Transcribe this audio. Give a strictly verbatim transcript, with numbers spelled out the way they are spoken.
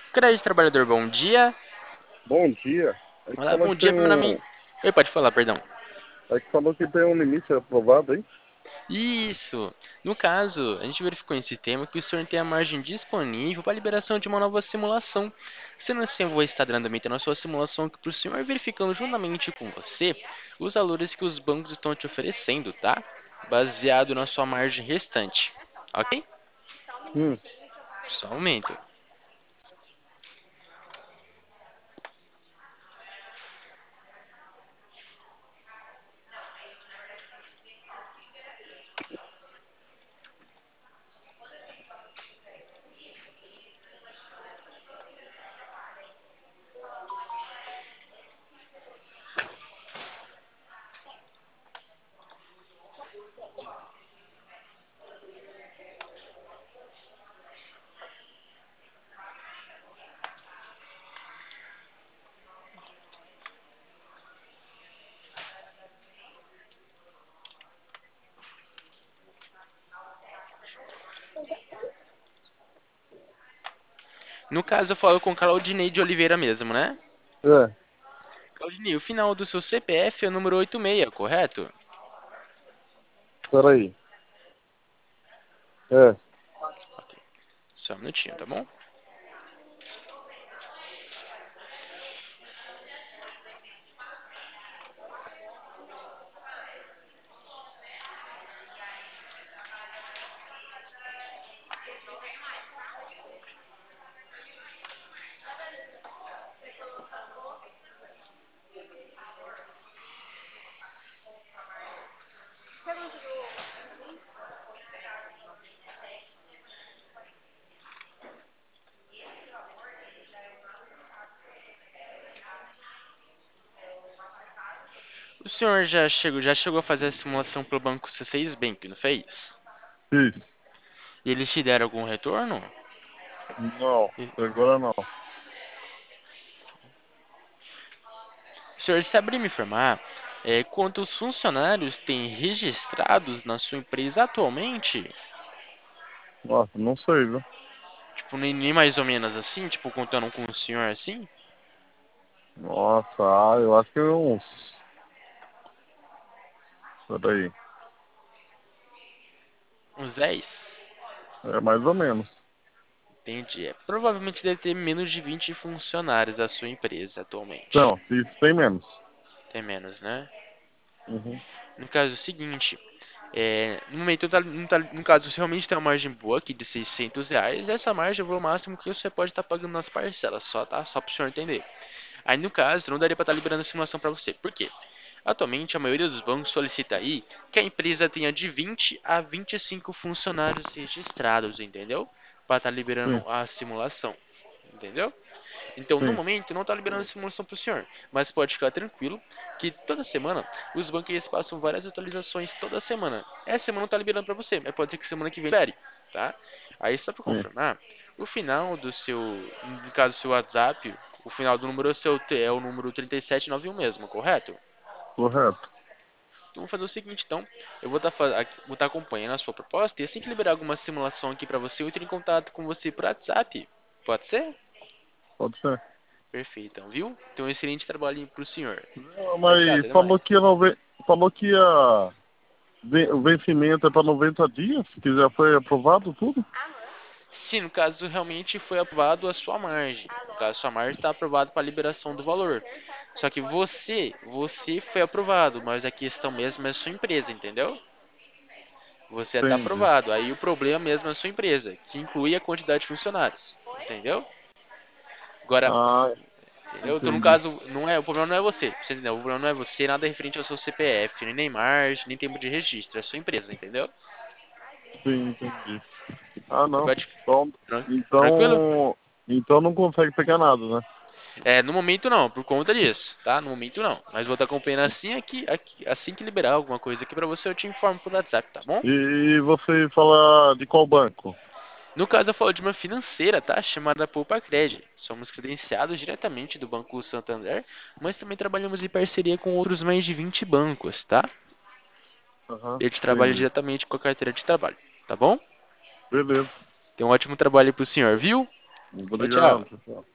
Crédito Trabalhador, bom dia. Bom dia. É que Olá, falou bom que dia, tem meu nome. um. Oi, pode falar, perdão. É que falou que tem um limite aprovado, hein? Isso! No caso, a gente verificou em sistema que o senhor tem a margem disponível para a liberação de uma nova simulação. Sendo assim, eu vou estar dando andamento na sua simulação aqui para o senhor, verificando juntamente com você os valores que os bancos estão te oferecendo, tá? Baseado na sua margem restante. Ok? Hum. Só um momento. No caso, eu falo com Claudinei de Oliveira mesmo, né? É, Claudinei, o final do seu C P F é o número oitenta e seis, correto? peraí. É, Ok. Só um minutinho, tá bom? O senhor já chegou, já chegou a fazer a simulação pelo Banco C seis Bank, não fez? fiz. E eles te deram algum retorno? Não, E- agora não. O senhor saberia me informar é, quantos funcionários tem registrados na sua empresa atualmente? Nossa, não sei, viu? Tipo, nem, nem mais ou menos assim, tipo, contando com o senhor assim? Nossa, ah, eu acho que uns. Peraí. Uns dez? É mais ou menos. Entendi. É, provavelmente deve ter menos de vinte funcionários a sua empresa atualmente. Não, isso tem menos. Tem menos, né? Uhum. No caso é o seguinte, é, no momento, tá- não tá- no caso, se realmente tem uma margem boa aqui de seiscentos reais, essa margem é o máximo que você pode estar pagando nas parcelas, só, tá? Só para o senhor entender. Aí, no caso, não daria para estar liberando a simulação para você. Por quê? Atualmente, a maioria dos bancos solicita aí que a empresa tenha de vinte a vinte e cinco funcionários registrados, entendeu? Para estar liberando Sim, a simulação, entendeu? Então, no sim, momento, não está liberando a simulação para o senhor, mas pode ficar tranquilo que toda semana os banqueiros passam várias atualizações toda semana. Essa semana não está liberando para você, mas pode ser que semana que vem libere, tá? Aí, só para sim. confirmar, o final do seu, no caso do seu WhatsApp, o final do número é o seu é o número trinta e sete noventa e um mesmo, correto? Correto. Então, vamos fazer o seguinte, então, eu vou estar vou tá acompanhando a sua proposta e assim que liberar alguma simulação aqui para você, eu entro em contato com você por WhatsApp. Pode ser? Pode ser. Perfeito, então, viu? Então, um excelente trabalhinho pro senhor. Não, Tchau, tchau, mas até falou que mais. ia não ve- falou que ia. Ven- O vencimento é para noventa dias, que já foi aprovado tudo? Se no caso realmente foi aprovado a sua margem, no caso a sua margem está aprovada para liberação do valor. Só que você, você foi aprovado, mas a questão mesmo é a sua empresa, entendeu? Você está Entendi. aprovado, aí o problema mesmo é a sua empresa, que inclui a quantidade de funcionários, entendeu? Agora, Ah, entendeu? Então no entendi. caso, não é, o problema não é você, você entendeu? O problema não é você, nada referente ao seu C P F, nem margem, nem tempo de registro, é a sua empresa, entendeu? Sim, entendi. Ah, Você não. pode, Então, tran- tranquilo? então, então não consegue pegar nada, né? É, no momento não, por conta disso, tá? No momento não. Mas vou estar acompanhando assim, aqui, aqui- assim que liberar alguma coisa aqui pra você, eu te informo por WhatsApp, tá bom? E você fala de qual banco? No caso, eu falo de uma financeira, tá? Chamada Poupa Cred. Somos credenciados diretamente do Banco Santander, mas também trabalhamos em parceria com outros mais de vinte bancos, tá? Aham, Ele trabalha entendi. diretamente com a carteira de trabalho, tá bom? Beleza. Tem um ótimo trabalho aí pro senhor, viu? Tchau, tchau. Obrigado, tchau.